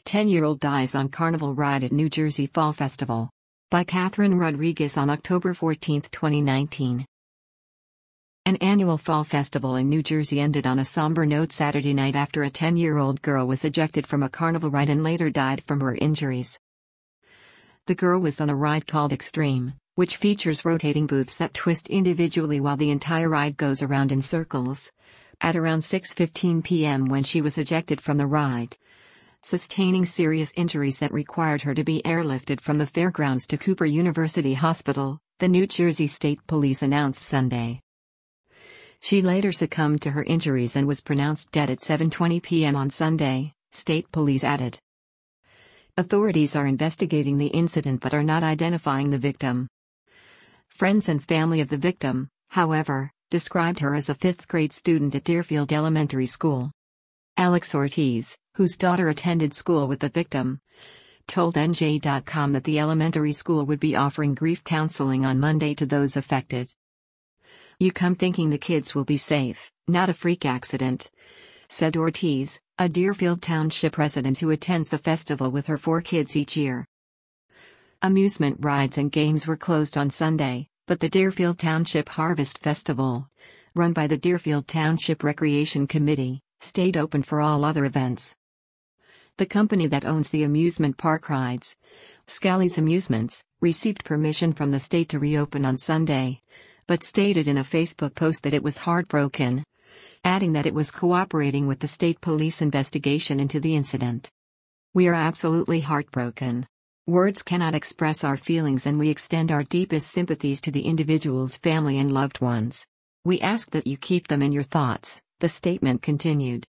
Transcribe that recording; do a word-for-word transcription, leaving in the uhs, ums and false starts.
ten-year-old dies on carnival ride at New Jersey Fall Festival. By Catherine Rodriguez on October fourteenth, twenty nineteen. An annual fall festival in New Jersey ended on a somber note Saturday night after a ten-year-old girl was ejected from a carnival ride and later died from her injuries. The girl was on a ride called Extreme, which features rotating booths that twist individually while the entire ride goes around in circles. At around six fifteen p m when she was ejected from the ride, sustaining serious injuries that required her to be airlifted from the fairgrounds to Cooper University Hospital, the New Jersey State Police announced Sunday. She later succumbed to her injuries and was pronounced dead at seven twenty p m on Sunday, state police added. Authorities are investigating the incident but are not identifying the victim. Friends and family of the victim, however, described her as a fifth-grade student at Deerfield Elementary School. Alex Ortiz, whose daughter attended school with the victim, told N J dot com that the elementary school would be offering grief counseling on Monday to those affected. "You come thinking the kids will be safe, not a freak accident," said Ortiz, a Deerfield Township resident who attends the festival with her four kids each year. Amusement rides and games were closed on Sunday, but the Deerfield Township Harvest Festival, run by the Deerfield Township Recreation Committee, stayed open for all other events. The company that owns the amusement park rides, Scally's Amusements, received permission from the state to reopen on Sunday, but stated in a Facebook post that it was heartbroken, adding that it was cooperating with the state police investigation into the incident. "We are absolutely heartbroken. Words cannot express our feelings and we extend our deepest sympathies to the individual's family and loved ones. We ask that you keep them in your thoughts," the statement continued.